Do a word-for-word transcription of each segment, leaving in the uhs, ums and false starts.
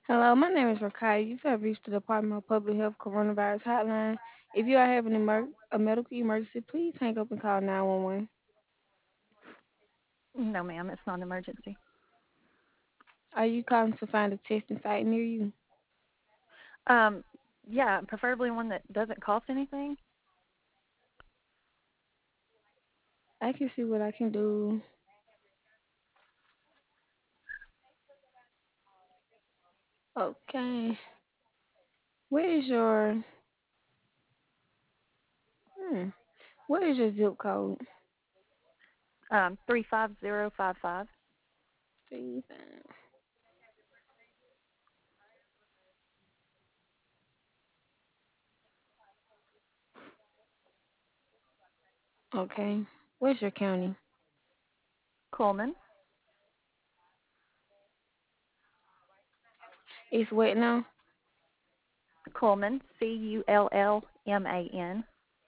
Hello, my name is Rakai. You have reached the Department of Public Health Coronavirus Hotline. If you are having emer- a medical emergency, please hang up and call nine one one. No, ma'am, it's not an emergency. Are you calling to find a testing site near you? Um, yeah, preferably one that doesn't cost anything. I can see what I can do. Okay. What is your hmm, what is your zip code? Um, three five zero five five. Three, five. Okay. What's your county? Coleman. It's what now? Coleman. C U L L M A N.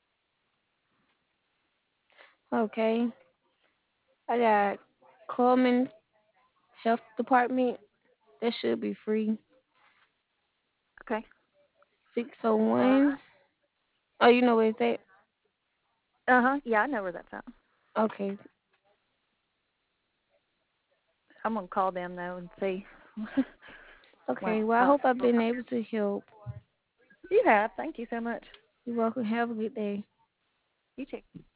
Okay. I got Coleman Health Department. That should be free. Okay. Six oh All right. one. Oh, you know where it's at? Uh huh. Yeah, I know where that's at. Okay. I'm gonna call them though and see what Okay. Well, I what. hope I've been able to help. You have. Thank you so much. You're welcome. Have a good day. You too.